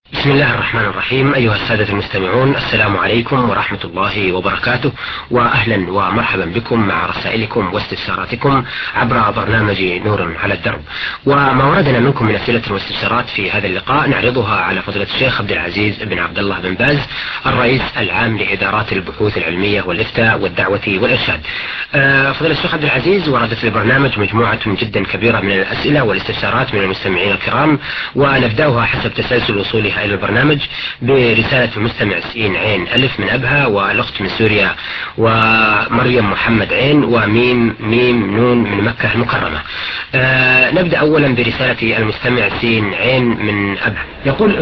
بسم الله الرحمن الرحيم. أيها السادة المستمعون، السلام عليكم ورحمة الله وبركاته، وأهلا ومرحبا بكم مع رسائلكم واستفساراتكم عبر برنامج نور على الدرب. وما وردنا منكم من أسئلة واستفسارات في هذا اللقاء نعرضها على فضيلة الشيخ عبد العزيز بن عبد الله بن باز، الرئيس العام لإدارات البحوث العلمية والإفتاء والدعوة والإرشاد. فضيلة الشيخ عبد العزيز، وردت للبرنامج مجموعة جدا كبيرة من الأسئلة والاستفسارات من المستمعين الكرام، ونبدأها حسب تسلسل وصولها إلى البرنامج برسالة المستمع سين عين ألف من أبها، والأخت من سوريا، ومريم محمد عين، وميم ميم نون من مكة المكرمة. نبدأ أولا برسالة المستمع سين عين من أبها. يقول: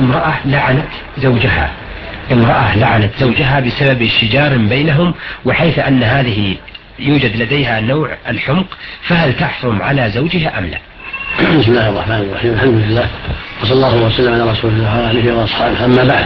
امرأة لعنت زوجها بسبب شجار بينهم، وحيث أن هذه يوجد لديها نوع الحمق، فهل تحرم على زوجها أم لا؟ بسم الله الرحمن الرحيم. الحمد لله، وصلى الله وسلم على رسول الله وعلى اله واصحابه. اما بعد،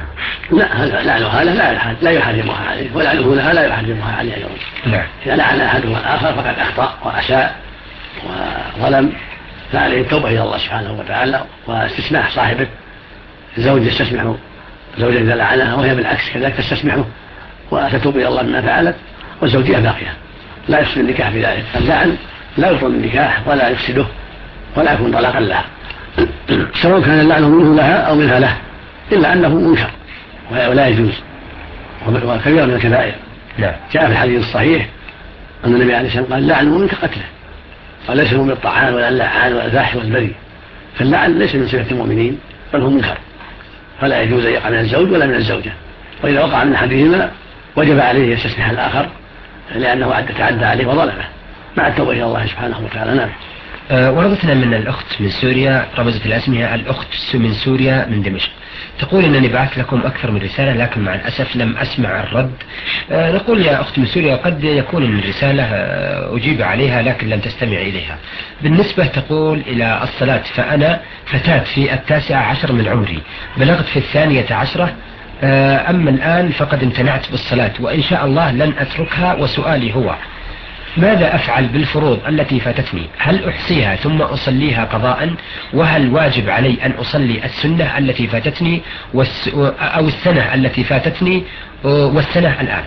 لعنها لا يحرمها عليه، ولعنه لها لا يحرمها عليه ايضا. اذا لعن احدهما الاخر فقد اخطا واساء وظلم، فعليه التوبه الى الله سبحانه وتعالى واستسماح صاحبه. الزوج يستسمح زوجة اذا لعنها، وهي بالعكس كذلك تستسمحه وتتوب الى الله مما فعلت، والزوجيه باقيه لا يفسد النكاح في ذلك. اللعن لا يبطل النكاح ولا يفسده ولا يكون طلاقا لها، سواء كان اللعن منه لها أو منها له، إلا أنه منكر ولا يجوز، وكبير من الكبائر. جاء في الحديث الصحيح أن النبي عليه الصلاة والسلام قال: اللعن منك قتله، قال: ليس هو من الطعان ولا اللعان ولا الفاحش والبذيء. فاللعن ليس من صفة المؤمنين بل هو منكر، فلا يجوز أن يقع من الزوج ولا من الزوجة، وإذا وقع من أحدهما وجب عليه يستسمح الآخر، لأنه تعدى عليه وظلمه، مع التوبة إلى الله سبحانه وتعالى. نعم. ورغتنا من الأخت من سوريا، رمزت الأسمية الأخت من سوريا من دمشق، تقول: إنني بعثت لكم أكثر من رسالة لكن مع الأسف لم أسمع الرد. نقول يا أخت من سوريا: قد يكون من الرسالة أجيب عليها لكن لم تستمع إليها. بالنسبة تقول إلى الصلاة، فأنا فتاة في 19 من عمري، بلغت في 12، أما الآن فقد امتنعت بالصلاة، وإن شاء الله لن أتركها. وسؤالي هو: ماذا أفعل بالفروض التي فاتتني؟ هل أحصيها ثم أصليها قضاء؟ وهل واجب علي أن أصلي السنة التي فاتتني أو السنة التي فاتتني والسنة الآن؟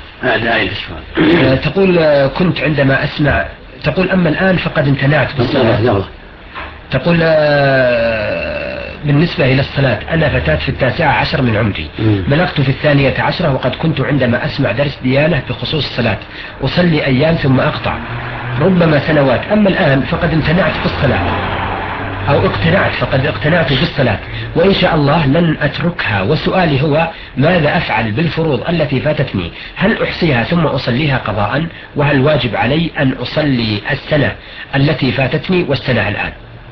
تقول: كنت عندما أسمع، تقول: أما الآن فقد امتنعت بالصلاة. تقول: بالنسبة إلى الصلاة، أنا فتاة في 19 من عمري، بلغت في 12، وقد كنت عندما أسمع درس ديانة بخصوص الصلاة أصلي أيام ثم أقطع، ربما سنوات. أما الآن فقد امتنعت بالصلاة، أو فقد اقتنعت بالصلاة، وإن شاء الله لن أتركها. وسؤالي هو: ماذا أفعل بالفروض التي فاتتني؟ هل أحصيها ثم أصليها قضاء؟ وهل واجب علي أن أصلي السنة التي فاتتني والسنة الآن؟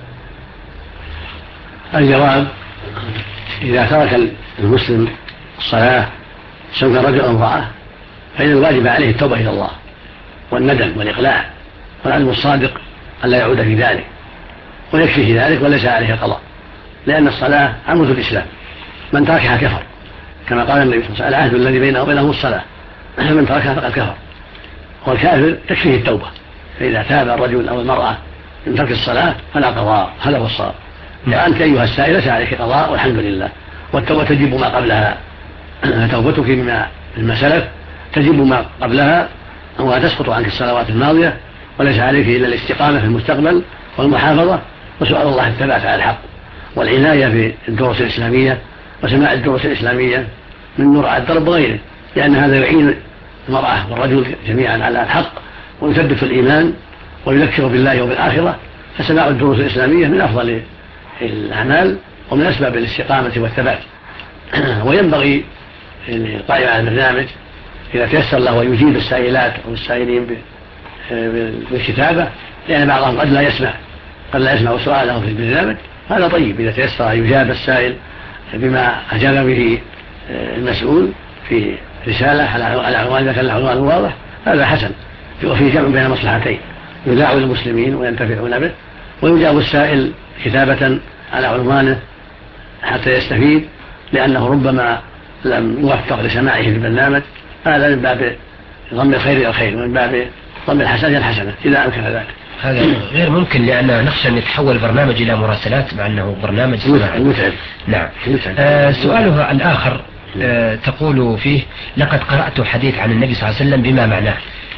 الجواب: إذا ترك المسلم الصلاة سواء كان رجل أو امرأة، فإن الواجب عليه التوبة إلى الله والندم والإقلاع والعزم الصادق ألا يعود في ذلك، ويكفيه ذلك وليس عليه القضاء، لأن الصلاة عمود الإسلام، من تركها كفر، كما قال النبي صلى الله عليه وسلم: العهد الذي بينه وبينهم الصلاة، من تركها فقد كفر. والكافر تكفيه التوبة، فإذا تاب الرجل أو المرأة من ترك الصلاة فلا قضاء، هذا هو الصواب. وأنت أيها السائل ليس عليك قضاء والحمد لله، والتوبة تجب ما قبلها. توبتك مما سلف تجب ما قبلها، وتسقط عنك الصلوات الماضية، وليس عليك إلا الاستقامة في المستقبل والمحافظة وسؤال الله الثبات على الحق، والعناية في الدروس الإسلامية وسماع الدروس الإسلامية من نور على الدرب وغيره، لأن هذا يعين المرأة والرجل جميعا على الحق ويثبت في الإيمان ويذكر بالله وبالآخرة. فسماع الدروس الإسلامية من أفضل الأعمال ومن أسباب الاستقامة والثبات. وينبغي للقائم على البرنامج إذا تيسر له ويجيب السائلات أو السائلين بالكتابة، لأن بعضهم قد لا يسمع سؤاله في البرنامج، هذا طيب إذا تيسر يجاب السائل بما أجاب به المسؤول في رسالة على عنوان، إذا كان العنوان واضح هذا حسن، وفيه جمع بين مصلحتين: يذاع المسلمين وينتفعون به، ويجاب السائل كتابة على عنوانه حتى يستفيد، لأنه ربما لم يوفق لسماعه في البرنامج. هذا من باب ضم الخير إلى الخير، ومن باب ضم الحسنة إلى الحسنة إذا أمكن ذلك. هذا غير ممكن، لأن نخشى أن يتحول برنامج إلى مراسلات مع أنه برنامج سماعي. متعب. نعم. سؤالها الآخر تقول فيه: لقد قرأت حديث عن النبي صلى الله عليه وسلم بما معناه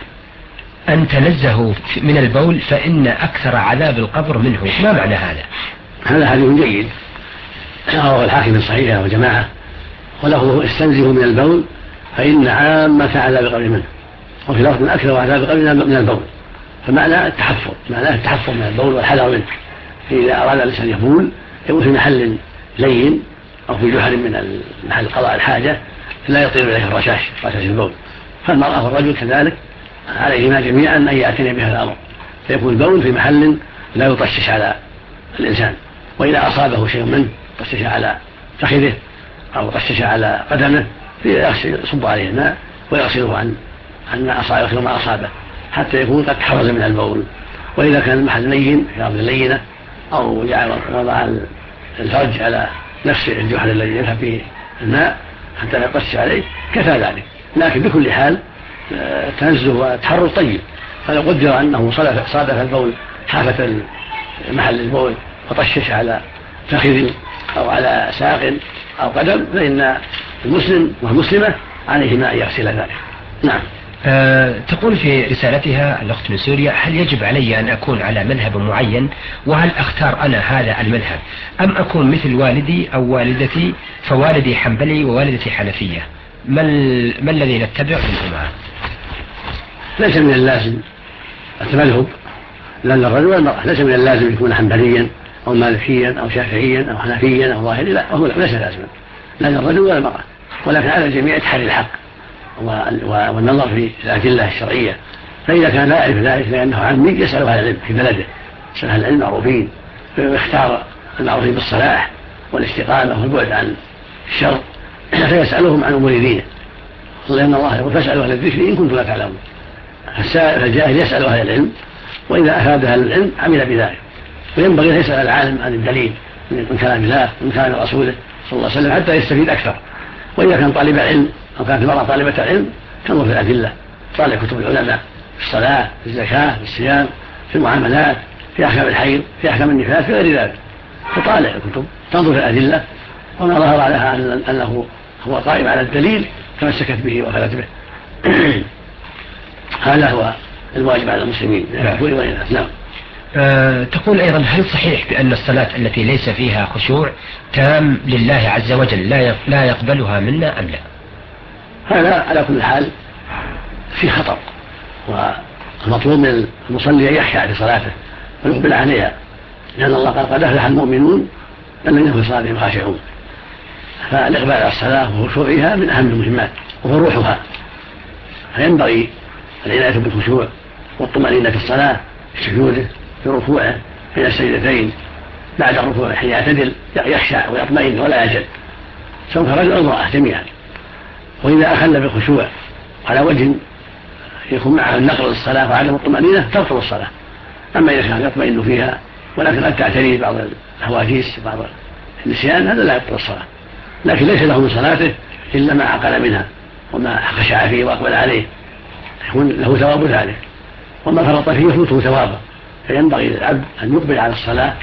أن تنزهوا من البول فإن أكثر عذاب القبر منه، ما معنى هذا؟ هذا حديث جيد رواه الحاكم الصحيح وجماعة، وله: استنزهوا من البول فإن عامة عذاب القبر منه، وفي لفظ أكثر عذاب القبر من البول، فمعنى التحفظ، معناه التحفظ من البول والحذر منه. فإذا أراد الإنسان يبول في محل لين أو في جحر من محل قضاء الحاجة لا يطير إليه رشاش البول. فالمرأة والرجل كذلك عليهما جميعا أن يعتني بهذا الأمر، فيكون البول في محل لا يطشش على الإنسان، وإذا أصابه شيء منه طشش على فخذه أو طشش على قدمه يصب عليه الماء ويغسله عن ما أصابه حتى يكون قد تحرز من البول. وإذا كان المحل لين في أرض لينة أو وضع الفرج على نفس الجحر الذي يذهب فيه الماء حتى لا يطشش عليه كفى ذلك. لكن بكل حال تنزه وتحرر طيب، فلو قدر أنه صادف البول حافة محل البول وطشش على فخذ أو على ساق أو قدم فإن المسلم والمسلمة عليهما أن يغسل ذلك. نعم. تقول في رسالتها الأخت من سوريا: هل يجب علي أن أكون على مذهب معين، وهل أختار أنا هذا المذهب أم أكون مثل والدي أو والدتي، فوالدي حنبلي ووالدتي حنفية، ما الذي نتبع منهما؟ ليس من اللازم التمذهب لا للرجل والمرأة، ليس من اللازم يكون حنبليا أو مالكيا أو شافعيا أو حنفيا أو ظاهري، لا، هو ليس لازما لا للرجل ولا المرأة، ولكن على الجميع تحري الحق والنظر في الأدلة الشرعية. فإذا كان لا يعرف ذلك لأنه عمي يسأل أهل العلم في بلده، يسأل أهل العلم معروفين، فيختار المعروفين بالصلاح والاستقامة والبعد عن الشر، فيسألهم عن أمور دينه، لأن الله يقول: فاسألوا أهل الذكر إن كنتم لا تعلمون. فالجاهل يسأل أهل العلم، وإذا أفاد أهل العلم عمل بذلك. وينبغي أن يسأل العالم عن الدليل من كلام الله ومن كلام رسوله صلى الله عليه وسلم حتى يستفيد أكثر. وإذا كان طالب علم أو كانت المرأة طالبة علم تنظر في الأدلة، طالع كتب العلماء في الصلاة، في الزكاة، في الصيام، في المعاملات، في أحكام الحيض، في أحكام النفاس، في غير ذلك، فطالع الكتب تنظر في الأدلة، وما ظهر لها أنه هو قائم على الدليل تمسكت به وأخذت به. هذا هو الواجب على المسلمين. نعم. تقول أيضا: هل صحيح بأن الصلاة التي ليس فيها خشوع تام لله عز وجل لا يقبلها منا أم لا؟ هذا على كل حال في خطر، والمطلوب من المصلي أن يخشع في صلاته ويقبل عليها، لأن الله قال: قد أفلح المؤمنون الذين هم في صلاتهم خاشعون. فالإقبال على الصلاة وخشوعها من أهم المهمات وهو روحها، فينبغي العناية بالخشوع والطمأنينة في الصلاة، في سجوده، في ركوعه، بين السجدتين، بعد الركوع حين يعتدل يخشع ويطمئن ولا يجل، سواء كان رجل أو امرأة جميعا. وإذا أخل بالخشوع على وجه يكون معه النقل للصلاة وعدم الطمأنينة تبطل الصلاة. أما إذا كان يطمئن فيها ولكن قد تعتريه بعض الهواجيس بعض النسيان هذا لا يبطل الصلاة، لكن ليس له من صلاته إلا ما عقل منها وما خشع فيه وأقبل عليه، يكون له ثواب ذلك، وما فرط فيه يفوته ثوابه. فينبغي للعبد أن يقبل على الصلاة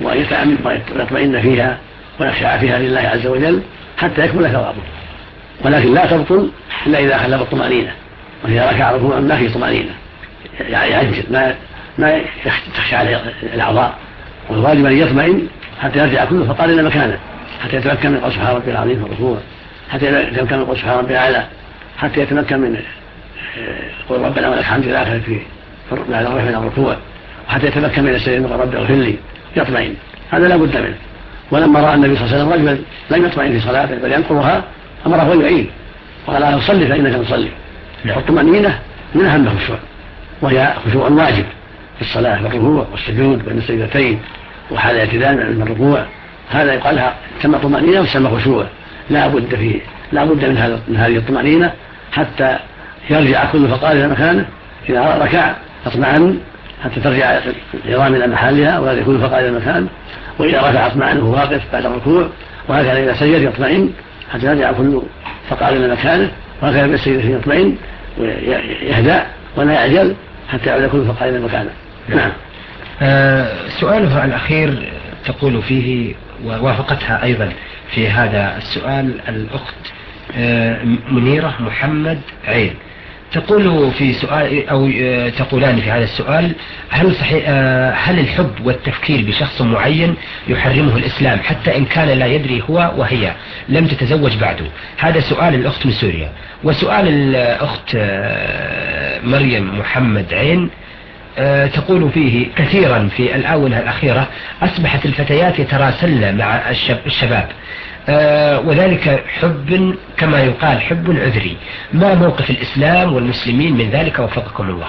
ويطمئن فيها ويخشع فيها لله عز وجل حتى يكمل ثوابه، ولكن لا تبطل إلا إذا خلى بالطمأنينة، وإذا ركع ركوعا ما فيه طمأنينة يعجل ما تخشى عليه الأعضاء، والواجب أن يطمئن حتى يرجع كله فقال إلى مكانه، حتى يتمكن من قول سبحان ربي العظيم في الركوع، حتى يتمكن من قول سبحان ربي الأعلى، حتى يتمكن من قول ربنا ولك الحمد إلى آخره في بعد الرفع من الركوع، وحتى يتمكن من السجود من ربي اغفر لي، يطمئن. هذا لا بد منه. ولما رأى النبي صلى الله عليه وسلم رجلا لم يطمئن في صلاته بل ينقضها أمره أن يعيد وقال: لا تصلي فإنك تصلي. والطمأنينة من أهم الخشوع، وهي خشوع واجب في الصلاة، في الركوع والسجود بين السجدتين وحال الاعتدال من الركوع. هذا يقال لها تسمى طمأنينة وتسمى خشوع، لا بد من هذه الطمأنينة حتى يرجع كل فقار إلى مكانه. إذا ركع اطمئن حتى ترجع العظام إلى محلها ولا يكون فقار إلى مكانه، وإذا رفع اطمئن وهو واقف بعد الركوع، وهكذا إذا سجد يطمئن حتى يرجع كل فقار إلى مكانه، وهكذا بالسجد يطمئن ويهدأ ولا يعجل حتى يعود كل فقار إلى مكانه. نعم. سؤالها الأخير تقول فيه، ووافقتها أيضا في هذا السؤال الأخت منيرة محمد عين، تقول في سؤال أو تقولان في هذا السؤال: هل صحيح هل الحب والتفكير بشخص معين يحرمه الإسلام حتى إن كان لا يدري هو وهي لم تتزوج بعده؟ هذا سؤال الأخت من سوريا. وسؤال الأخت مريم محمد عين تقول فيه: كثيرا في الآونة الأخيرة أصبحت الفتيات يتراسلن مع الشباب وذلك حب كما يقال حب عذري، ما موقف الإسلام والمسلمين من ذلك وفقكم الله؟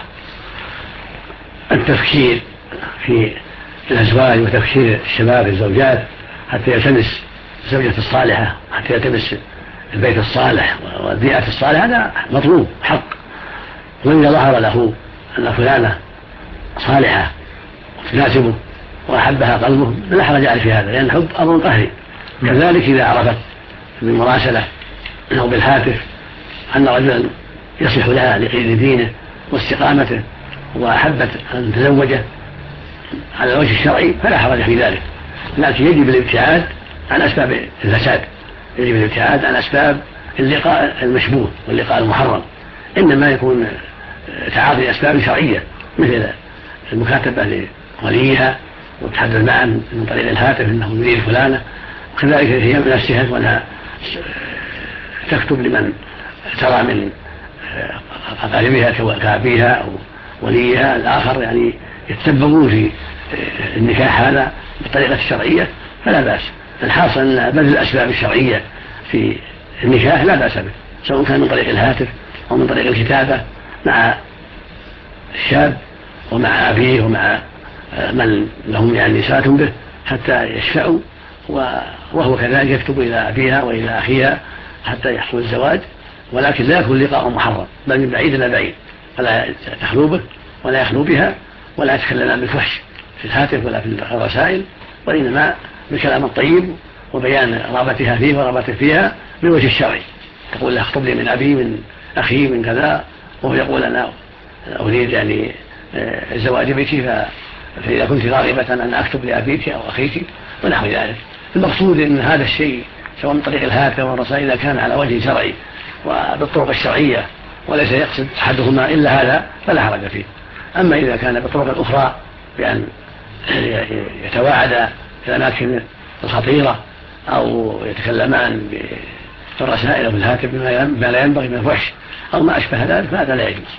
التفكير في الأزواج وتفكير الشباب الزوجات حتى يلتمس الزوجة الصالحة، حتى يلتمس البيت الصالح والبيئة الصالحة، هذا مطلوب حق. وإذا ظهر له أن فلانة صالحة تناسبه وأحبها قلبه لا حرج عليه في هذا، لأن الحب أمر قهري. كذلك إذا عرفت بالمراسلة أو بالهاتف أن رجلا يصلح لها لقيد دينه واستقامته وأحبت أن تزوجه على الوجه الشرعي فلا حرج في ذلك، لكن يجب الابتعاد عن أسباب الفساد، يجب الابتعاد عن أسباب اللقاء المشبوه واللقاء المحرم، إنما يكون تعاطي أسباب شرعية مثل المكاتبة لوليها والتحدث معه من طريق الهاتف انه يريد فلانه، وكذلك هي من نفسها ولا تكتب لمن ترى من أقاربها كأبيها أو وليها الآخر يعني يتسببون في النكاح هذا بالطريقة الشرعية فلا بأس. الحاصل أن بذل الأسباب الشرعية في النكاح لا بأس به، سواء كان من طريق الهاتف أو من طريق الكتابة مع الشاب ومع أبيه ومع من لهم يعني صلة به حتى يشفعوا، وهو كذلك يكتب إلى أبيها وإلى أخيها حتى يحصل الزواج، ولكن لا يكون لقاء محرم بل من بعيد إلى بعيد، فلا تخلو به ولا يخلو بها ولا يتكلم بالفحش في الهاتف ولا في الرسائل، وإنما بالكلام الطيب وبيان رغبتها فيه ورغبته فيها بالوجه الشرعي. تقول له اخطب لي من أبي من أخي من كذا، وهو يقول أنا أريد يعني الزواج بك، فإذا كنت راغبة أن أكتب لأبيك أو أخيك ونحو ذلك. المقصود أن هذا الشيء سواء من طريق الهاتف والرسائل إذا كان على وجه شرعي وبالطرق الشرعية وليس يقصد أحدهما إلا هذا فلا حرج فيه. أما إذا كان بالطرق الأخرى بأن يتواعد في الأماكن الخطيرة أو يتكلمان بالرسائل أو بالهاتف بما لا ينبغي من الفحش أو ما أشبه ذلك فهذا لا يجوز.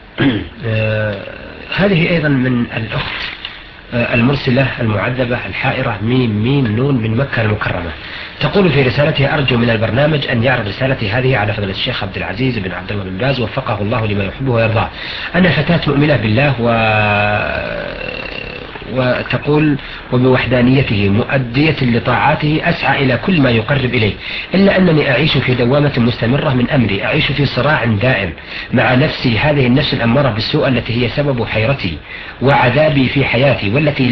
هذه أيضا من الأخت المرسلة المعذبة الحائرة ميم نون من مكة المكرمة، تقول في رسالتها: أرجو من البرنامج أن يعرض رسالتي هذه على فضيلة الشيخ عبد العزيز بن عبد الله بن باز وفقه الله لما يحبه ويرضاه. أنا فتاة مؤمنة بالله وتقول وبوحدانيته مؤدية لطاعاته أسعى إلى كل ما يقرب إليه، إلا أنني أعيش في دوامة مستمرة من أمري، أعيش في صراع دائم مع نفسي، هذه النفس الأمارة بالسوء التي هي سبب حيرتي وعذابي في حياتي،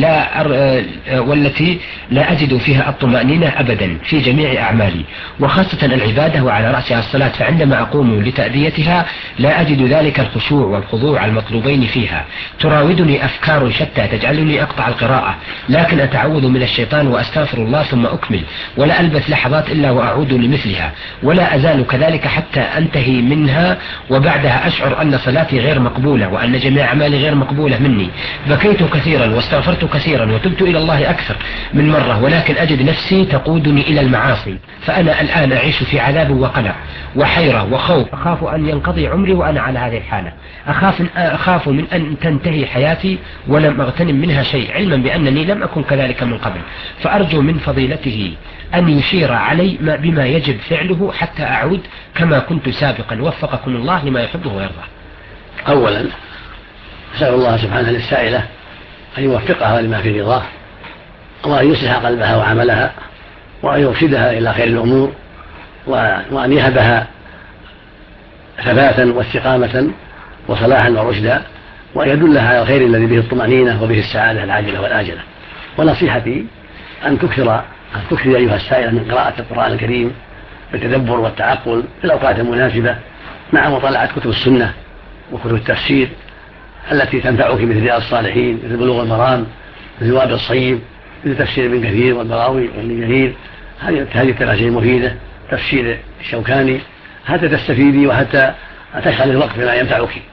والتي لا أجد فيها الطمأنينة أبدا في جميع أعمالي وخاصة العبادة وعلى رأسها الصلاة، فعندما أقوم لتأديتها لا أجد ذلك الخشوع والخضوع المطلوبين فيها، تراودني أفكار شتى تجعلني أقطع القراءة، لكن أتعوذ من الشيطان وأستغفر الله ثم أكمل، ولا ألبث لحظات إلا وأعود لمثلها، ولا أزال كذلك حتى أنتهي منها، وبعدها أشعر أن صلاتي غير مقبولة وأن جميع أعمالي غير مقبولة مني. بكيت كثيرا واستغفرت كثيرا وتبت إلى الله أكثر من مرة، ولكن أجد نفسي تقودني إلى المعاصي، فأنا الآن أعيش في عذاب وقلق وحيرة وخوف، أخاف أن ينقضي عمري وأنا على هذه الحالة، أخاف من أن تنتهي حياتي ولم أغتنم منها شيء، علما بأنني لم أكن كذلك من قبل، فأرجو من فضيلته أن يشير علي بما يجب فعله حتى أعود كما كنت سابقا، وفقكم الله لما يحبه ويرضاه. أولا أسأل الله سبحانه للسائلة أن يوفقها لما في رضاه، وأن يصلح قلبها وعملها، وأن يرشدها إلى خير الأمور، وأن يهبها ثباتا واستقامة وصلاحا ورشدا، وأن يدلها على الخير الذي به الطمأنينة وبه السعادة العاجلة والآجلة. ونصيحتي أن تكثر أيها السائلة من قراءة القرآن الكريم بالتدبر والتعقل في الأوقات المناسبة، مع مطالعة كتب السنة وكتب التفسير التي تنفعك مثل رياض الصالحين مثل بلوغ المرام مثل وابل الصيب، مثل تفسير ابن كثير والبراوي وابن كثير. هذه التفاسير المفيدة، تفسير الشوكاني، حتى تستفيدي وحتى تشغل الوقت بما ينفعك.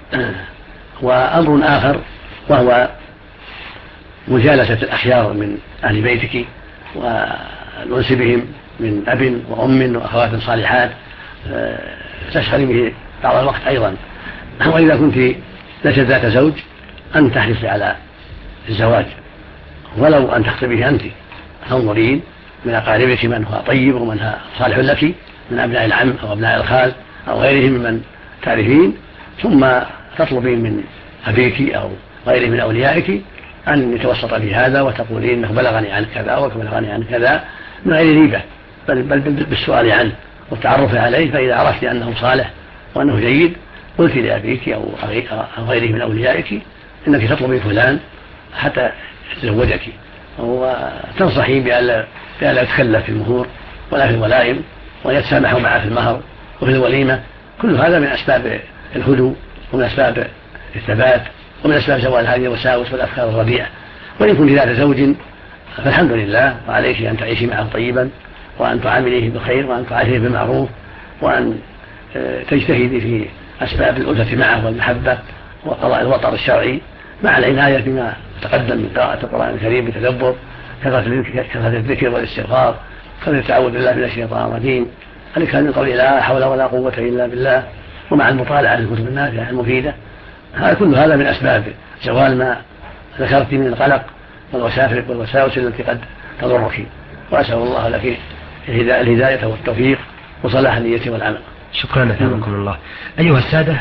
وأمر آخر وهو مجالسة الأخيار من أهل بيتك والأنس بهم من أب وأم وأخوات صالحات، تشغلي به بعض الوقت أيضا. وإذا كنت ليست ذات زوج أن تحرصي على الزواج، ولو أن تخطبيه أنت، تنظرين من أقاربك من هو طيب ومن هو صالح لك من أبناء العم أو أبناء الخال أو غيرهم ممن تعرفين، ثم تطلبين من أبيك أو غيره من أوليائك أن يتوسط في هذا، وتقولين إنه بلغني عن كذا وبلغني عن كذا، من غير ريبة بل بالسؤال عنه والتعرف عليه. فإذا عرفت أنه صالح وأنه جيد قلت لأبيك أو غيره من أوليائك إنك تطلبي فلان حتى يتزوجك، وتنصحين بأن لا يتكلف في المهور ولا في الولائم، ويتسامحوا معه في المهر وفي الوليمة. كل هذا من أسباب الهدوء ومن أسباب الثبات ومن أسباب زوال هذه الوساوس والأفكار الرديئة. وإن كنت ذات زوج فالحمد لله، وعليك أن تعيشي معه طيبا، وأن تعامليه بالخير، وأن تعاشيه بالمعروف، وأن تجتهدي في أسباب الألفة معه والمحبة وقضاء الوطر الشرعي، مع العناية بما تقدم من قراءة القرآن الكريم بتدبر، كثرة الذكر والاستغفار، كثرة التعوذ بالله من الشيطان الرجيم، الإكثار من قول لا حول ولا قوة إلا بالله، ومع المطالعة للكتب النافعة المفيدة. كل هذا من أسباب زوال ما ذكرت من القلق والوساوس التي قد تضرك. وأسأل الله لك الهداية والتوفيق وصلاح النية والعمل. شكرا أثابكم الله. أيها السادة،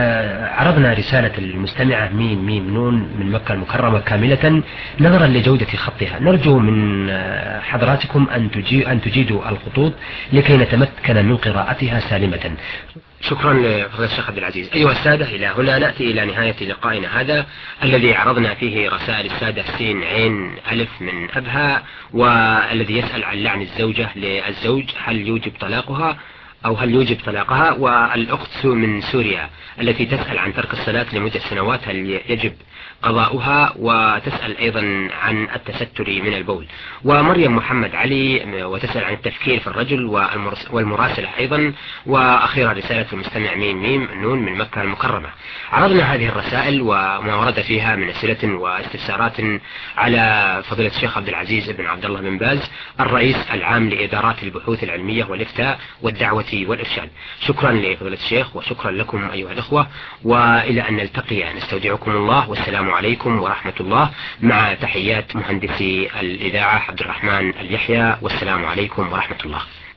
عرضنا رسالة المستمعة ميم نون من مكة المكرمة كاملة نظرا لجودة خطها. نرجو من حضراتكم أن تجيدوا الخطوط لكي نتمكن من قراءتها سالمة. شكرا لفضيلة الشيخ عبد العزيز. أيها السادة، إلى هنا نأتي إلى نهاية لقائنا هذا الذي عرضنا فيه رسائل السادة سين عين ألف من أبها، والذي يسأل عن لعن الزوجة للزوج، هل يوجب طلاقها أو هل يوجب طلاقها؟ والأخت من سوريا التي تسأل عن ترك الصلاة لمدة سنوات، هل يجب قضاؤها؟ وتسأل أيضا عن التستر من البول. ومريم محمد علي وتسأل عن التفكير في الرجل والمراسلة أيضا. وأخيرا رسالة المستمع ميم نون من مكة المكرمة. عرضنا هذه الرسائل وما ورد فيها من أسئلة واستفسارات على فضيلة الشيخ عبد العزيز بن عبد الله بن باز، الرئيس العام لإدارات البحوث العلمية والإفتاء والدعوة والإرشاد. شكرا لفضيلة الشيخ وشكرا لكم أيها الأخوة، وإلى أن نلتقي نستودعكم الله، والسلام عليكم ورحمة الله، مع تحيات مهندسي الإذاعة عبد الرحمن اليحيى، والسلام عليكم ورحمة الله.